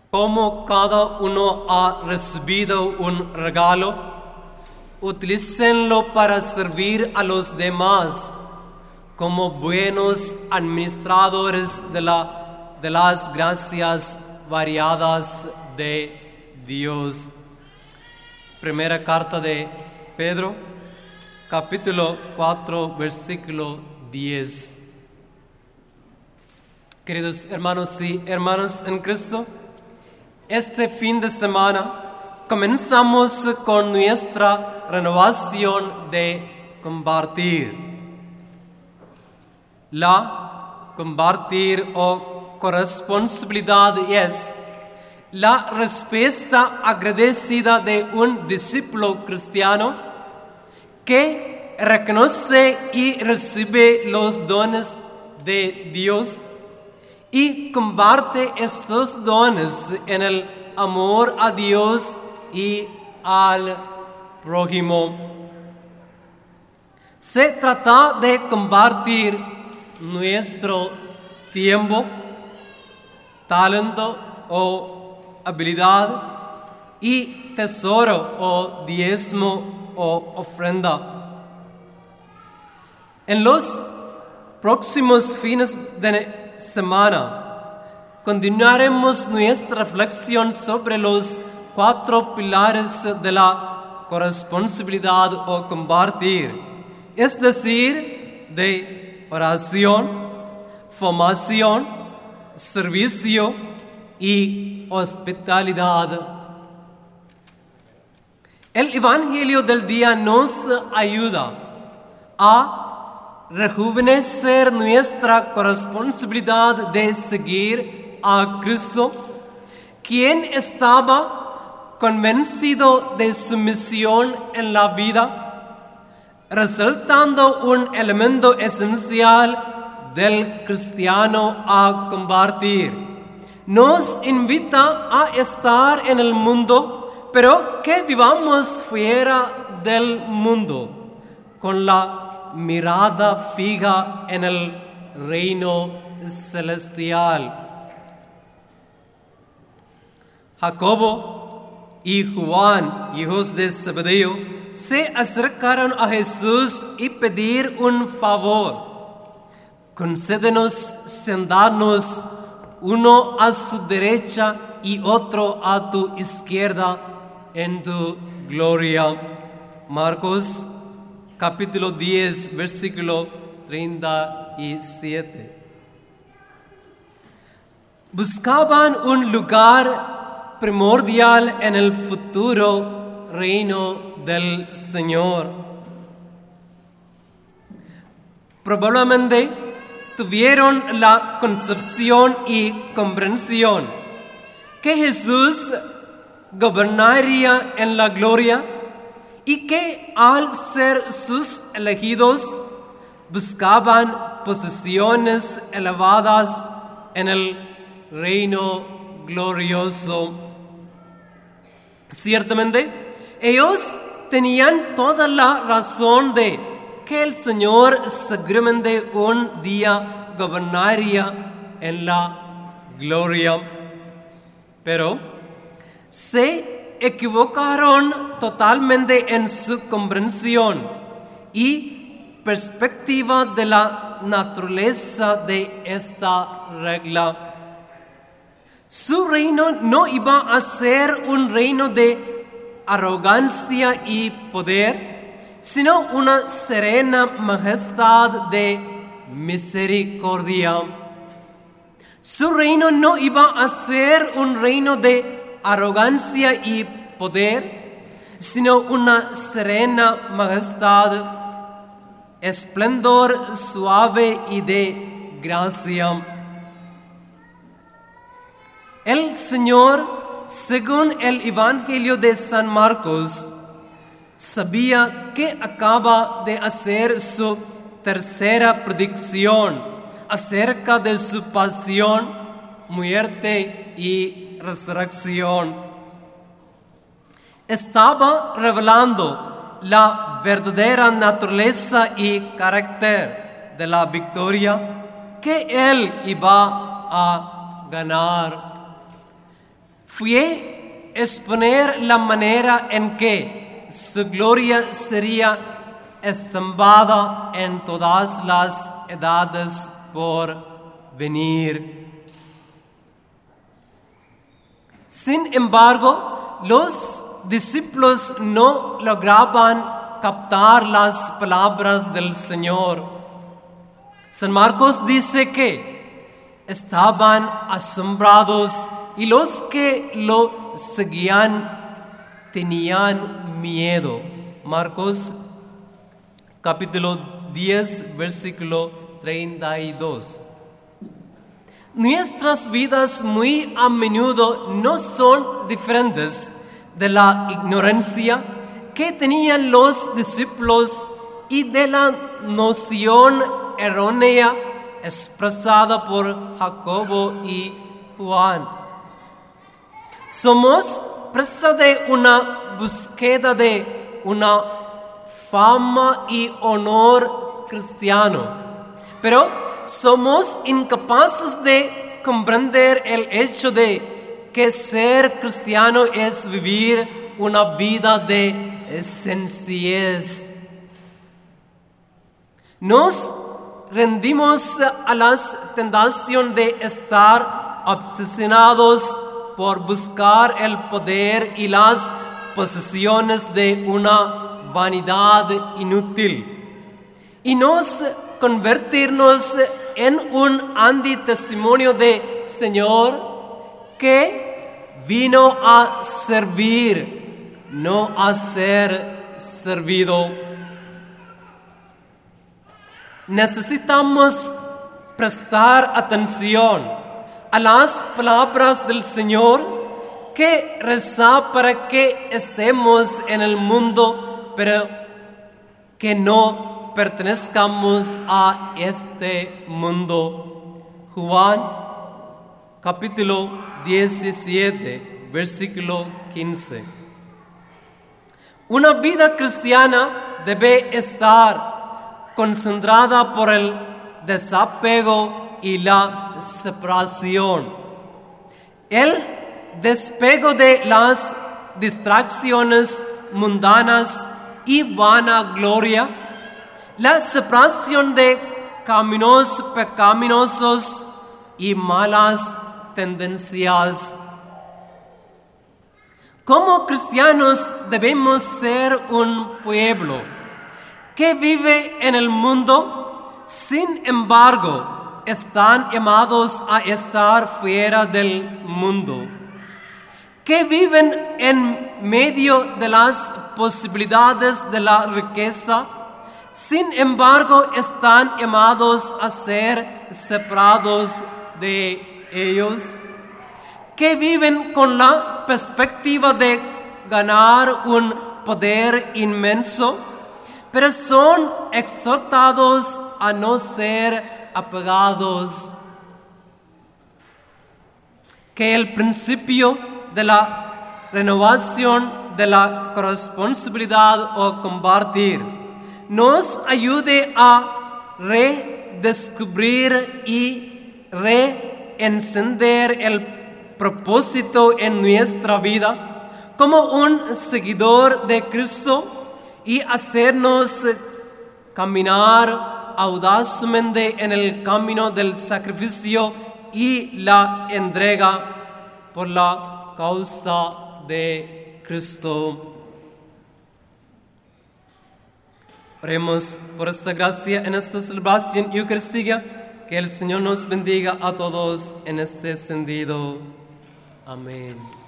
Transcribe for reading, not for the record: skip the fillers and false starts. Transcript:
Como cada uno ha recibido un regalo, utilícenlo para servir a los demás como buenos administradores de las gracias variadas de Dios. Primera carta de Pedro, capítulo 4, versículo 10. Queridos hermanos y hermanas en Cristo, este fin de semana comenzamos con nuestra renovación de compartir. La compartir o corresponsabilidad es la respuesta agradecida de un discípulo cristiano que reconoce y recibe los dones de Dios y comparte estos dones en el amor a Dios y al prójimo. Se trata de compartir nuestro tiempo, talento o habilidad y tesoro o diezmo o ofrenda. En los próximos fines de semana continuaremos nuestra reflexión sobre los 4 pilares de la corresponsabilidad o compartir, es decir, de oración, formación, servicio y hospitalidad. El Evangelio del día nos ayuda a rejuvenecer nuestra corresponsabilidad de seguir a Cristo, quien estaba convencido de su misión en la vida, resultando un elemento esencial del cristiano a compartir. Nos invita a estar en el mundo, pero que vivamos fuera del mundo, con la mirada fija en el reino celestial. Jacobo y Juan, hijos de Zebedeo, se acercaron a Jesús y pedir un favor. Concédenos sentarnos uno a su derecha y otro a tu izquierda en tu gloria. Marcos capítulo 10, versículo 37. Buscaban un lugar primordial en el futuro reino del Señor. Probablemente tuvieron la concepción y comprensión que Jesús gobernaría en la gloria y que al ser sus elegidos buscaban posiciones elevadas en el reino glorioso. Ciertamente, ellos tenían toda la razón de que el Señor seguramente un día gobernaría en la gloria, pero se equivocaron totalmente en su comprensión y perspectiva de la naturaleza de esta regla. Su reino no iba a ser un reino de arrogancia y poder, sino una serena majestad de misericordia. Su reino no iba a ser un reino de arrogancia y poder, sino una serena majestad, esplendor suave y de gracia. El Señor, según el Evangelio de San Marcos, sabía que acaba de hacer su tercera predicción acerca de su pasión, muerte y resurrección. Estaba revelando la verdadera naturaleza y carácter de la victoria que él iba a ganar. fue exponer la manera en que su gloria sería estampada en todas las edades por venir. Sin embargo, los discípulos no lograban captar las palabras del Señor. San Marcos dice que estaban asombrados y los que lo seguían tenían miedo. Marcos capítulo 10, versículo 32. Nuestras vidas muy a menudo no son diferentes de la ignorancia que tenían los discípulos y de la noción errónea expresada por Jacobo y Juan. Somos presa de una búsqueda de una fama y honor cristiano, pero somos incapaces de comprender el hecho de que ser cristiano es vivir una vida de sencillez. Nos rendimos a la tentación de estar obsesionados por buscar el poder y las posesiones de una vanidad inútil y nos convertirnos en un antitestimonio de Señor que vino a servir, no a ser servido. Necesitamos prestar atención a las palabras del Señor que reza para que estemos en el mundo, pero que no pertenezcamos a este mundo. Juan capítulo 17, versículo 15. Una vida cristiana debe estar concentrada por el desapego y la separación. El despego de las distracciones mundanas y vanagloria, la separación de caminos pecaminosos y malas tendencias. Como cristianos debemos ser un pueblo que vive en el mundo, sin embargo, están llamados a estar fuera del mundo, que viven en medio de las posibilidades de la riqueza, sin embargo, están llamados a ser separados de ellos, que viven con la perspectiva de ganar un poder inmenso, pero son exhortados a no ser apegados. Que el principio de la renovación de la corresponsabilidad o compartir nos ayude a redescubrir y reencender el propósito en nuestra vida como un seguidor de Cristo y hacernos caminar audazmente en el camino del sacrificio y la entrega por la causa de Cristo. Oremos por esta gracia en esta celebración eucarística. Que el Señor nos bendiga a todos en este sentido. Amén.